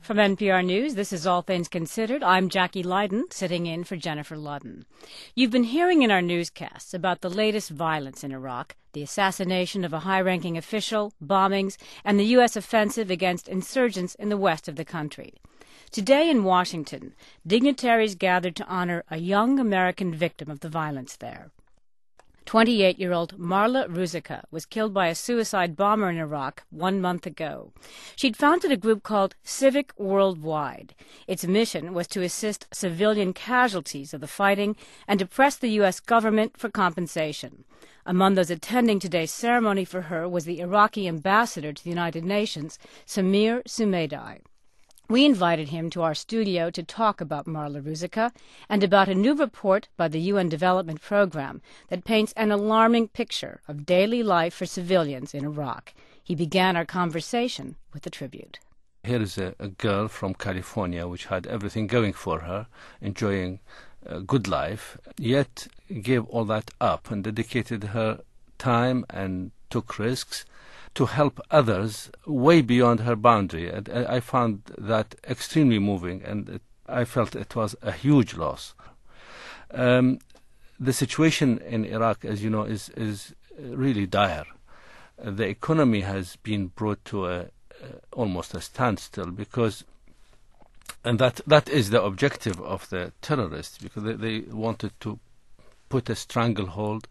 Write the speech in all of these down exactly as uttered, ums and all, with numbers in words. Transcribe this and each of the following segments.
From N P R News, this is All Things Considered. I'm Jackie Leiden, sitting in for Jennifer Ludden. You've been hearing in our newscasts about the latest violence in Iraq, the assassination of a high-ranking official, bombings, and the U S offensive against insurgents in the west of the country. Today in Washington, dignitaries gathered to honor a young American victim of the violence there. twenty-eight-year-old Marla Ruzicka was killed by a suicide bomber in Iraq one month ago. She'd founded a group called Civic Worldwide. Its mission was to assist civilian casualties of the fighting and to press the U S government for compensation. Among those attending today's ceremony for her was the Iraqi ambassador to the United Nations, Samir Sumaidai. We invited him to our studio to talk about Marla Ruzicka and about a new report by the U N Development Program that paints an alarming picture of daily life for civilians in Iraq. He began our conversation with a tribute. Here is a, a girl from California which had everything going for her, enjoying a good life, yet gave all that up and dedicated her time and took risks to help others way beyond her boundary. And I found that extremely moving, and it, I felt it was a huge loss. Um, the situation in Iraq, as you know, is, is really dire. Uh, the economy has been brought to a, uh, almost a standstill because, and that, that is the objective of the terrorists, because they, they wanted to put a stranglehold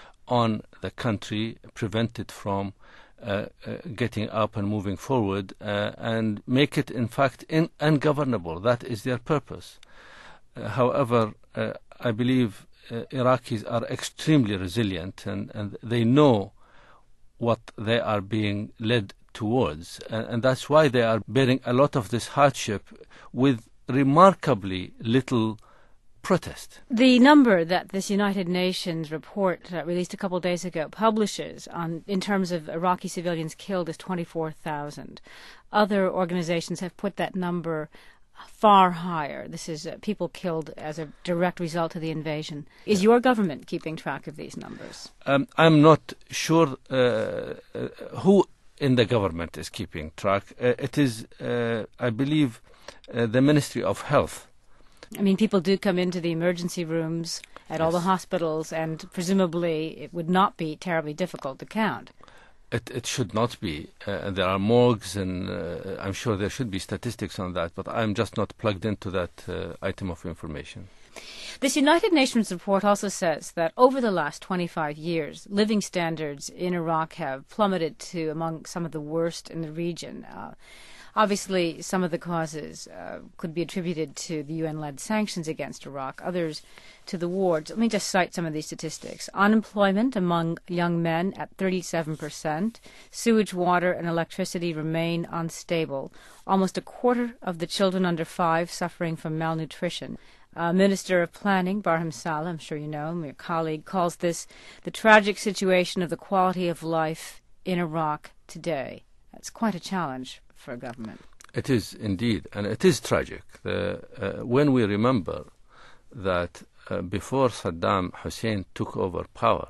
on the country, prevent it from Uh, uh, getting up and moving forward, uh, and make it, in fact, in, ungovernable. That is their purpose. Uh, however, uh, I believe uh, Iraqis are extremely resilient, and, and they know what they are being led towards, and, and that's why they are bearing a lot of this hardship with remarkably little protest. The number that this United Nations report uh, released a couple of days ago publishes on, in terms of Iraqi civilians killed, is twenty-four thousand. Other organizations have put that number far higher. This is uh, people killed as a direct result of the invasion. Is your government keeping track of these numbers? Um, I'm not sure uh, uh, who in the government is keeping track. Uh, it is, uh, I believe, uh, the Ministry of Health. I mean, people do come into the emergency rooms at yes. all the hospitals, and presumably it would not be terribly difficult to count. It, it should not be. Uh, there are morgues, and uh, I'm sure there should be statistics on that, but I'm just not plugged into that uh, item of information. This United Nations report also says that over the last twenty-five years, living standards in Iraq have plummeted to among some of the worst in the region. Uh, Obviously, some of the causes uh, could be attributed to the U N-led sanctions against Iraq, others to the war. Let me just cite some of these statistics. Unemployment among young men at thirty-seven percent. Sewage, water, and electricity remain unstable. Almost a quarter of the children under five suffering from malnutrition. Uh, Minister of Planning, Barham Saleh, I'm sure you know him, your colleague, calls this the tragic situation of the quality of life in Iraq today. That's quite a challenge for a government. It is indeed, and it is tragic. The, uh, when we remember that uh, before Saddam Hussein took over power,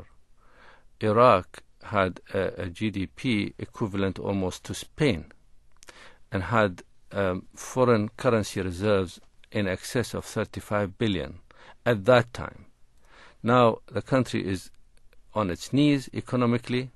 Iraq had a, a G D P equivalent almost to Spain, and had um, foreign currency reserves in excess of thirty-five billion at that time. Now the country is on its knees economically.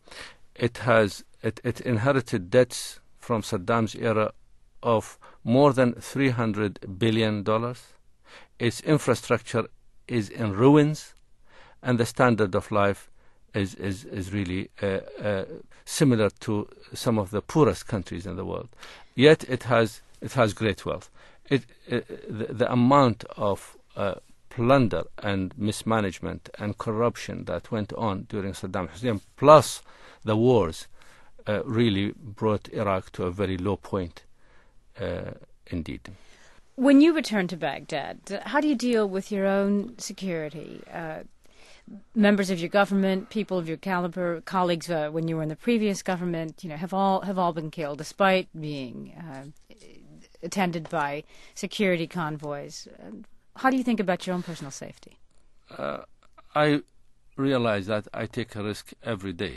It has it, it inherited debts from Saddam's era of more than three hundred billion dollars. Its infrastructure is in ruins, and the standard of life is, is, is really uh, uh, similar to some of the poorest countries in the world. Yet it has, it has great wealth. It, uh, the, the amount of uh, plunder and mismanagement and corruption that went on during Saddam Hussein, plus the wars, Uh, really brought Iraq to a very low point, uh, indeed. When you return to Baghdad, how do you deal with your own security? Uh, members of your government, people of your caliber, colleagues uh, when you were in the previous government, you know, have all have all been killed, despite being uh, attended by security convoys. Uh, how do you think about your own personal safety? Uh, I realize that I take a risk every day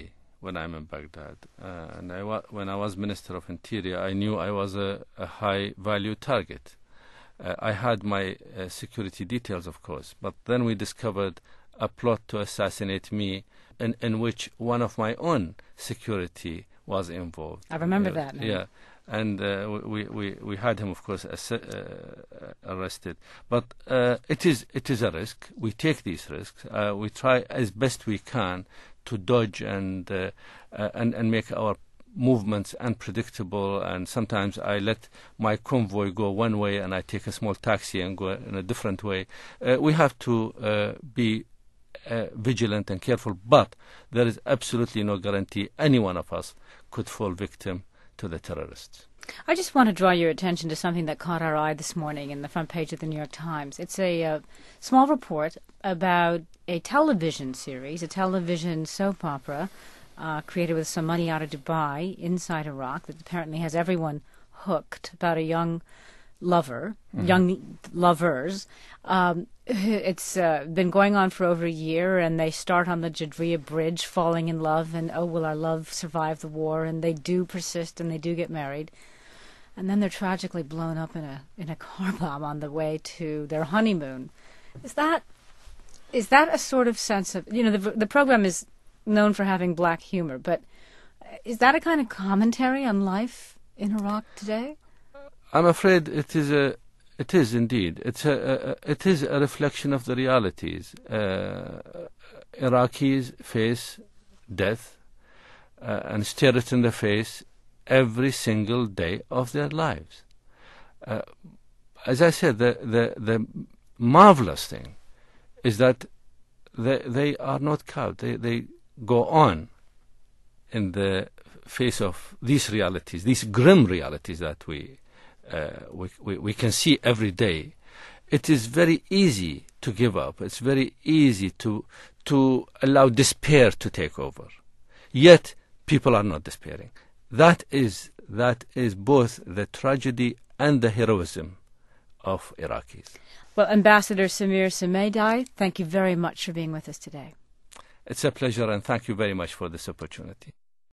when I'm in Baghdad. Uh, and I wa- when I was Minister of Interior, I knew I was a, a high-value target. Uh, I had my uh, security details, of course, but then we discovered a plot to assassinate me in, in which one of my own security was involved. I remember uh, that now. Yeah, and uh, we, we, we had him, of course, ass- uh, arrested. But uh, it is it is a risk. We take these risks. Uh, we try as best we can to dodge and uh, uh, and, and make our movements unpredictable, and sometimes I let my convoy go one way and I take a small taxi and go in a different way. Uh, we have to uh, be uh, vigilant and careful, but there is absolutely no guarantee any one of us could fall victim to the terrorists. I just want to draw your attention to something that caught our eye this morning in the front page of the New York Times. It's a uh, small report about a television series, a television soap opera, Uh, created with some money out of Dubai inside Iraq that apparently has everyone hooked, about a young lover, mm-hmm. young lovers. Um, it's uh, been going on for over a year, and they start on the Jadriya Bridge falling in love, and oh, will our love survive the war? And they do persist, and they do get married. And then they're tragically blown up in a in a car bomb on the way to their honeymoon. Is that is that a sort of sense of, you know, the the program is known for having black humor, but is that a kind of commentary on life in Iraq today? I'm afraid it is a, it is indeed. It's a, a it is a reflection of the realities. Uh, Iraqis face death uh, and stare it in the face every single day of their lives. Uh, as I said, the the the marvelous thing is that they they are not cowed. They they go on in the face of these realities, these grim realities that we, uh, we, we we can see every day. It is very easy to give up. It's very easy to to allow despair to take over. Yet people are not despairing. That is that is both the tragedy and the heroism of Iraqis. Well, Ambassador Samir Sumaidai, thank you very much for being with us today. It's a pleasure, and thank you very much for this opportunity.